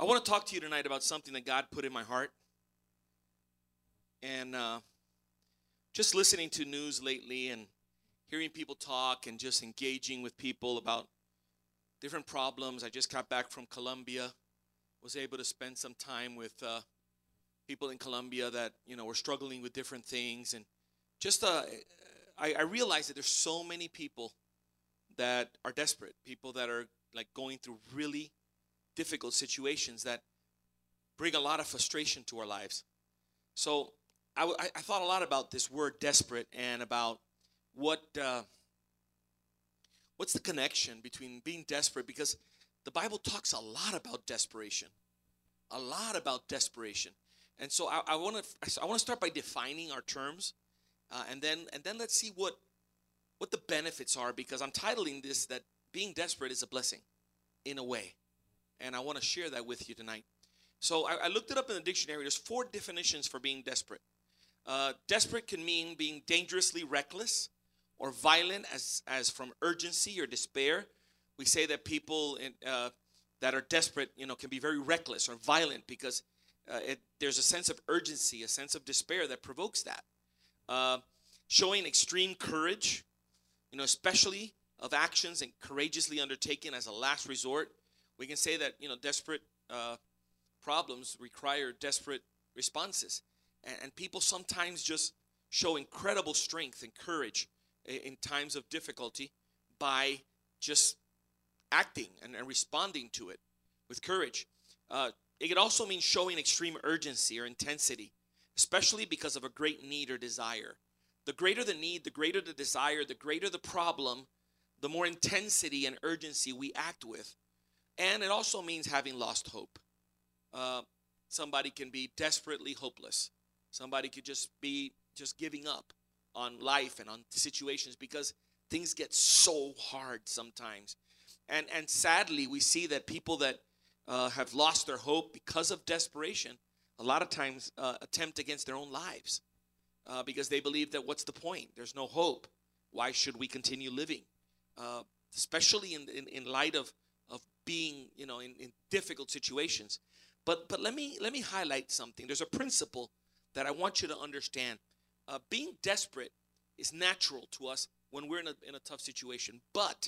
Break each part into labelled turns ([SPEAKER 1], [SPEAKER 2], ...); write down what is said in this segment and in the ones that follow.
[SPEAKER 1] I want to talk to you tonight about something that God put in my heart. And just listening to news lately and hearing people talk and just engaging with people about different problems. I just got back from Colombia, was able to spend some time with people in Colombia that, were struggling with different things. And just I realized that there's so many people that are desperate, people that are like going through really difficult situations that bring a lot of frustration to our lives. So I thought a lot about this word desperate and about what's the connection between being desperate, because the Bible talks a lot about desperation, And so I want to start by defining our terms, and then let's see what the benefits are, because I'm titling this that being desperate is a blessing in a way. And I want to share that with you tonight. So I looked it up in the dictionary. There's 4 definitions for being desperate. Desperate can mean being dangerously reckless or violent, as from urgency or despair. We say that people that are desperate, can be very reckless or violent because there's a sense of urgency, a sense of despair that provokes that. Showing extreme courage, especially of actions and courageously undertaken as a last resort. We can say that, desperate problems require desperate responses. And people sometimes just show incredible strength and courage in times of difficulty by just acting and responding to it with courage. It could also mean showing extreme urgency or intensity, especially because of a great need or desire. The greater the need, the greater the desire, the greater the problem, the more intensity and urgency we act with. And it also means having lost hope. Somebody can be desperately hopeless. Somebody could just be giving up on life and on situations because things get so hard sometimes. And sadly, we see that people that have lost their hope because of desperation, a lot of times attempt against their own lives because they believe that what's the point? There's no hope. Why should we continue living? Especially in light of being, in difficult situations. But let me highlight something. There's a principle that I want you to understand. Being desperate is natural to us when we're in a tough situation. But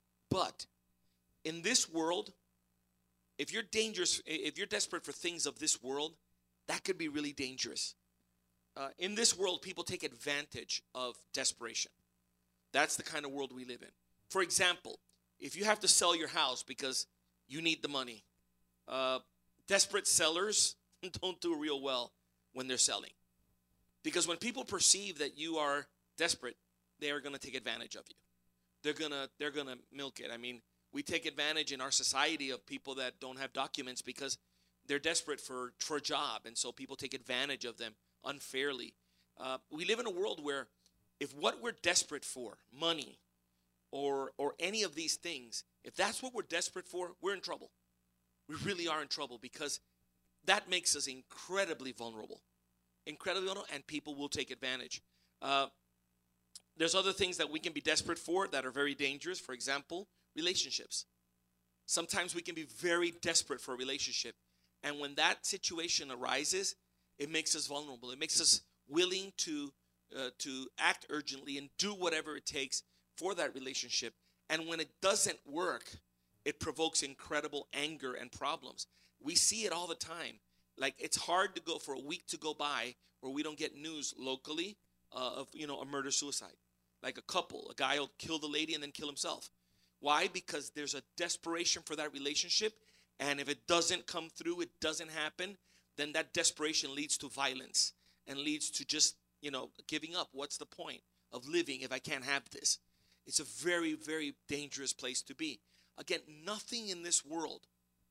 [SPEAKER 1] in this world, if you're desperate for things of this world, that could be really dangerous. In this world, people take advantage of desperation. That's the kind of world we live in. For example, if you have to sell your house because you need the money, desperate sellers don't do real well when they're selling. Because when people perceive that you are desperate, they are going to take advantage of you. They're gonna milk it. I mean, we take advantage in our society of people that don't have documents because they're desperate for a job, and so people take advantage of them unfairly. We live in a world where if what we're desperate for, money or any of these things, if that's what we're desperate for, we're in trouble. We really are in trouble because that makes us incredibly vulnerable, and people will take advantage. There's other things that we can be desperate for that are very dangerous. For example, relationships. Sometimes we can be very desperate for a relationship, and when that situation arises, it makes us vulnerable. It makes us willing to act urgently and do whatever it takes for that relationship. And when it doesn't work, it provokes incredible anger and problems. We see it all the time. Like, it's hard to go for a week to go by where we don't get news locally of a murder-suicide. Like a guy will kill the lady and then kill himself. Why? Because there's a desperation for that relationship, and if it doesn't come through, it doesn't happen, then that desperation leads to violence and leads to just, giving up. What's the point of living if I can't have this? It's a very, very dangerous place to be. Again, nothing in this world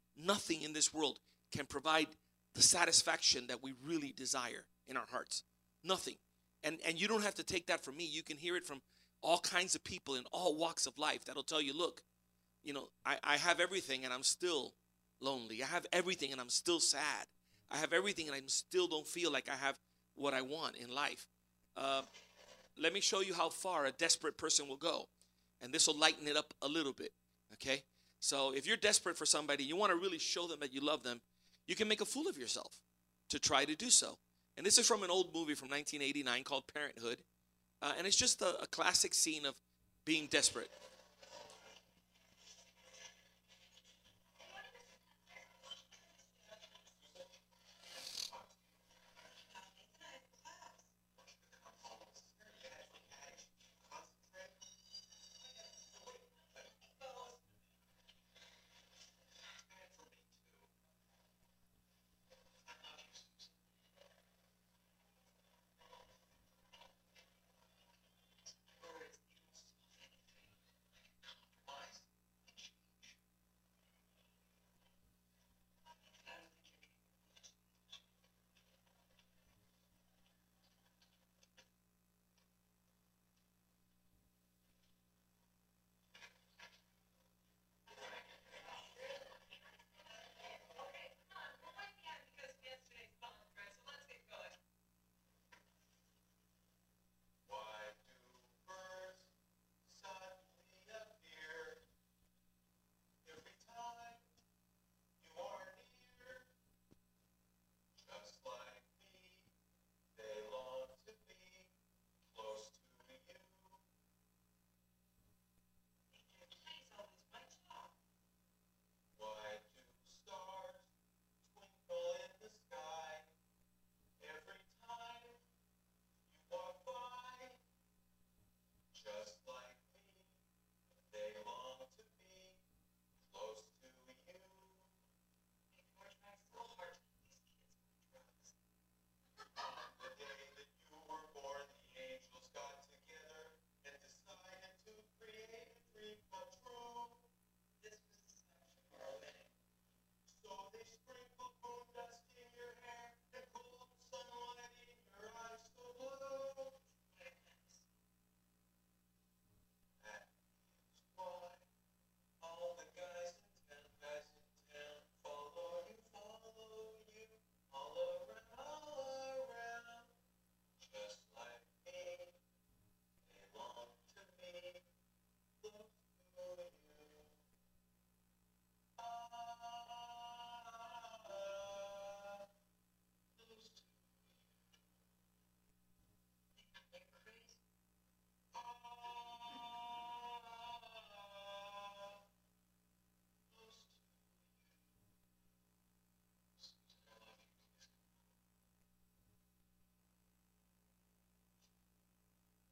[SPEAKER 1] can provide the satisfaction that we really desire in our hearts. Nothing. And you don't have to take that from me. You can hear it from all kinds of people in all walks of life that'll tell you, look, I have everything and I'm still lonely. I have everything and I'm still sad. I have everything and I still don't feel like I have what I want in life. Let me show you how far a desperate person will go. And this will lighten it up a little bit, okay? So if you're desperate for somebody, you want to really show them that you love them, you can make a fool of yourself to try to do so. And this is from an old movie from 1989 called Parenthood. And it's just a classic scene of being desperate.